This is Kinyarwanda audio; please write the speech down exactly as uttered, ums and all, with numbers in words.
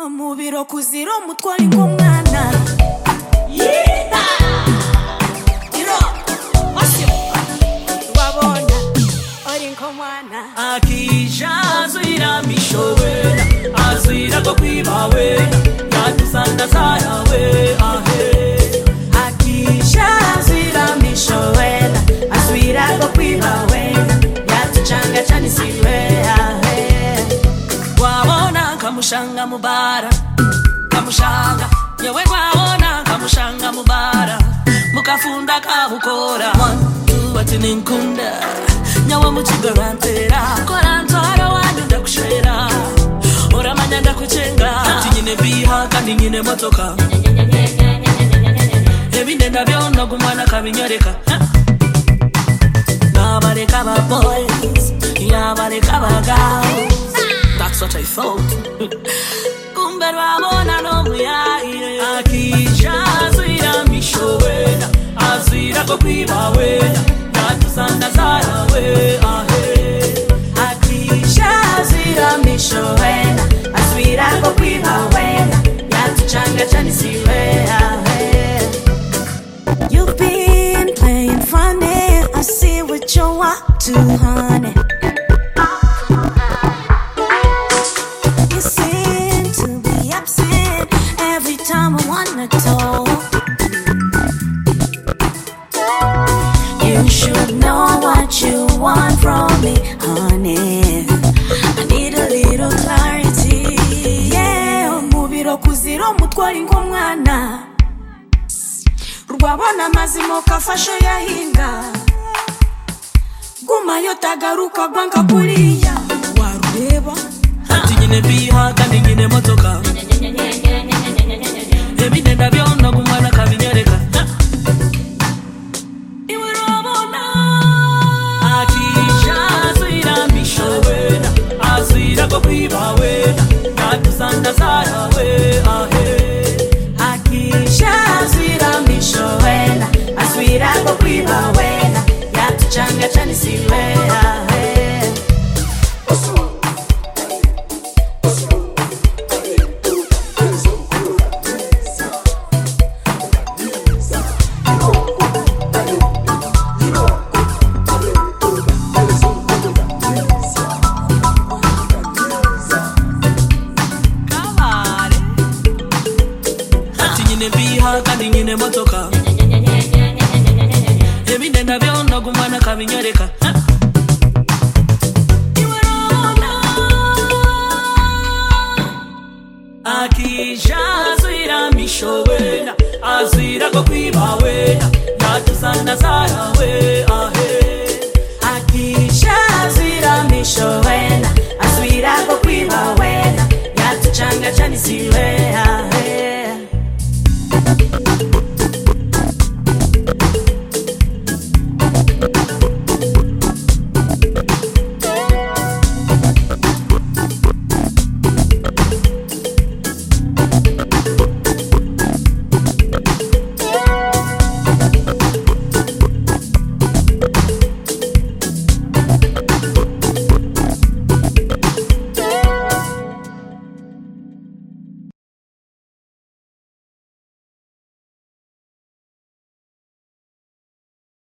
Mubiro kuziro mutwari ngomwana Yita Iro Osyo Wabona Ori ngomwana Akija azira mishowena Azira go kwibawe Yatusanda zarawe ahe Akija azira mishowena Azira go kwibawe Yatuchanga chani siwe ahe Wabona kamushanga mubara Kamushanga Yewe wabona kamushanga mubara Mukafunda kabukora One, two, ati ninkunda Nyawa muchigarantera Korantara wanyu ndakushera Oramanya ndakuchenga Ati nyine biha kandi nyine motoka Ebinde ndabyona gumwana kabinyoreka Nabareka ba boys Yabareka ba girls That's what I thought Kumbe wabona no muyaire Akija azira mishowena Azira go kwibawena Yatusanda zarawe ahe Akija azira mishowena Azira go kwibawena Yatuchanga chani siwe ahe You've been playing funny I see what you're up to, honey You seem to be absent every time I wanna talk You should know what you want from me, honey I need a little clarity Yeah, mubiro kuziro mutwari ngomwana Rwabona mazimo kafasho yahinga Guma yotagaruka gwanka kuriya Warureba Ati nyine biha kandi nyine motoka Ebinde ndabyona gumwana kabinyoreka Iwe wabona Akija azira mishowena Azira go kwibawena Yatusanda zarawe ahe Akija azira mishowena Azira go kwibawena Yatuchanga chani siwe ahe Biha kandi nyine motoka Ebinde ndabyona gumwana kabinyoreka Akija azira mishowena Azira go kwibawena Yatusanda zarawe ahe Akija azira mishowena Azira go kwibawena Yatuchanga chani siwe